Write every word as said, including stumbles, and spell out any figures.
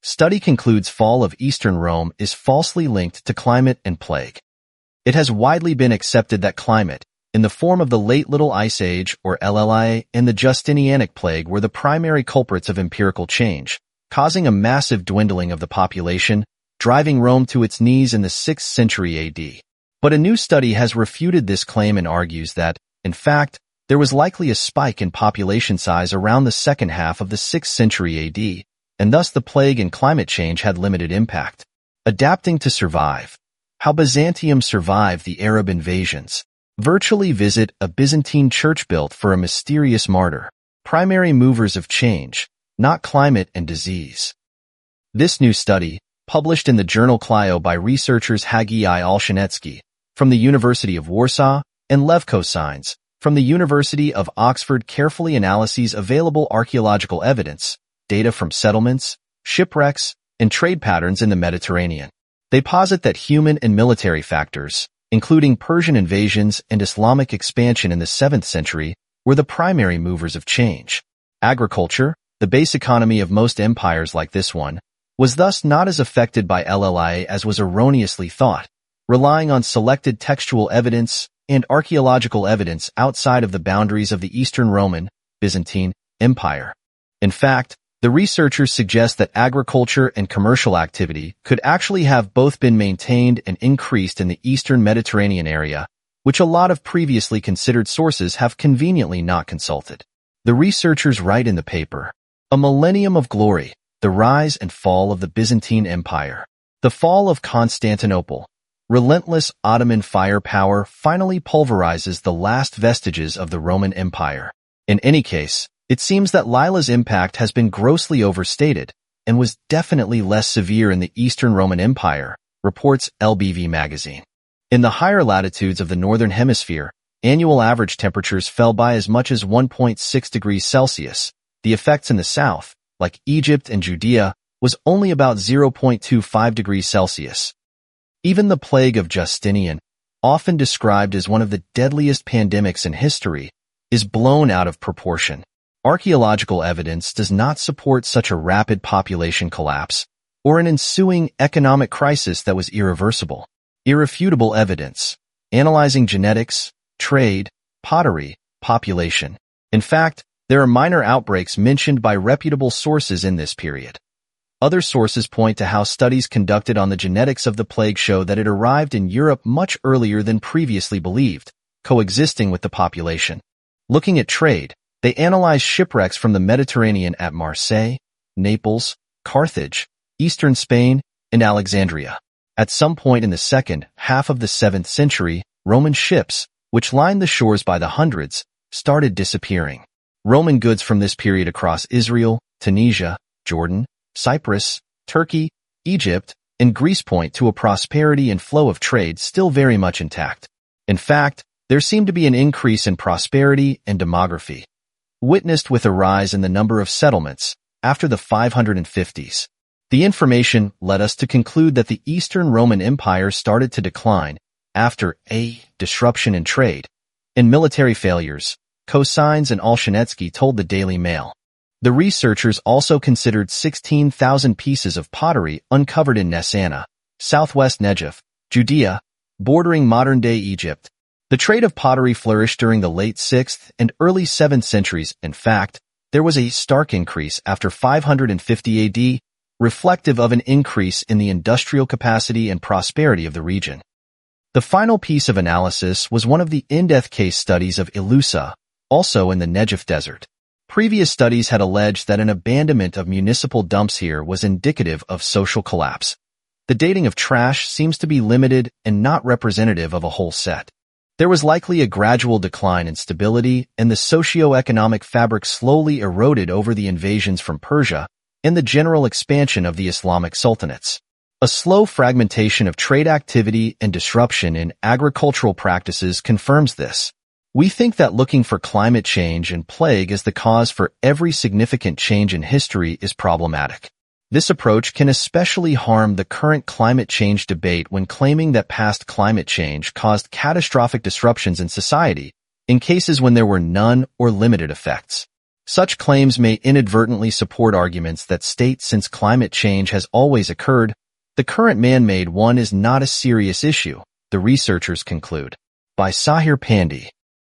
Study concludes fall of Eastern Rome is falsely linked to climate and plague. It has widely been accepted that climate, in the form of the Late Little Ice Age or L L I and the Justinianic Plague were the primary culprits of empirical change, causing a massive dwindling of the population, driving Rome to its knees in the sixth century A D. But a new study has refuted this claim and argues that, in fact, there was likely a spike in population size around the second half of the sixth century A D, and thus the plague and climate change had limited impact. Adapting to survive. How Byzantium survived the Arab invasions. Virtually visit a Byzantine church built for a mysterious martyr. Primary movers of change, not climate and disease. This new study, published in the journal Clio by researchers Hagi I. Olshanetsky from the University of Warsaw and Lev Kosines from the University of Oxford, carefully analyses available archaeological evidence, data from settlements, shipwrecks, and trade patterns in the Mediterranean. They posit that human and military factors, including Persian invasions and Islamic expansion in the seventh century, were the primary movers of change. Agriculture, the base economy of most empires like this one, was thus not as affected by L L I as was erroneously thought, relying on selected textual evidence and archaeological evidence outside of the boundaries of the Eastern Roman, Byzantine, Empire. In fact, the researchers suggest that agriculture and commercial activity could actually have both been maintained and increased in the Eastern Mediterranean area, which a lot of previously considered sources have conveniently not consulted. The researchers write in the paper, "A millennium of glory, the rise and fall of the Byzantine Empire. The fall of Constantinople. Relentless Ottoman firepower finally pulverizes the last vestiges of the Roman Empire." In any case, it seems that Lila's impact has been grossly overstated and was definitely less severe in the Eastern Roman Empire, reports L B V magazine. In the higher latitudes of the Northern Hemisphere, annual average temperatures fell by as much as one point six degrees Celsius. The effects in the south, like Egypt and Judea, was only about zero point two five degrees Celsius. Even the plague of Justinian, often described as one of the deadliest pandemics in history, is blown out of proportion. Archaeological evidence does not support such a rapid population collapse or an ensuing economic crisis that was irreversible. Irrefutable evidence. Analyzing genetics, trade, pottery, population. In fact, there are minor outbreaks mentioned by reputable sources in this period. Other sources point to how studies conducted on the genetics of the plague show that it arrived in Europe much earlier than previously believed, coexisting with the population. Looking at trade, they analyzed shipwrecks from the Mediterranean at Marseille, Naples, Carthage, eastern Spain, and Alexandria. At some point in the second half of the seventh century, Roman ships, which lined the shores by the hundreds, started disappearing. Roman goods from this period across Israel, Tunisia, Jordan, Cyprus, Turkey, Egypt, and Greece point to a prosperity and flow of trade still very much intact. In fact, there seemed to be an increase in prosperity and demography, witnessed with a rise in the number of settlements after the five hundred fifties. The information led us to conclude that the Eastern Roman Empire started to decline after a disruption in trade and military failures, Kosines and Olshanetsky told the Daily Mail. The researchers also considered sixteen thousand pieces of pottery uncovered in Nessana, southwest Negev, Judea, bordering modern-day Egypt. The trade of pottery flourished during the late sixth and early seventh centuries. In fact, there was a stark increase after five hundred fifty A D, reflective of an increase in the industrial capacity and prosperity of the region. The final piece of analysis was one of the in-depth case studies of Ilusa, also in the Negev Desert. Previous studies had alleged that an abandonment of municipal dumps here was indicative of social collapse. The dating of trash seems to be limited and not representative of a whole set. There was likely a gradual decline in stability, and the socio-economic fabric slowly eroded over the invasions from Persia and the general expansion of the Islamic sultanates. A slow fragmentation of trade activity and disruption in agricultural practices confirms this. We think that looking for climate change and plague as the cause for every significant change in history is problematic. This approach can especially harm the current climate change debate when claiming that past climate change caused catastrophic disruptions in society, in cases when there were none or limited effects. Such claims may inadvertently support arguments that state since climate change has always occurred, the current man-made one is not a serious issue, the researchers conclude. By Sahir Pandey.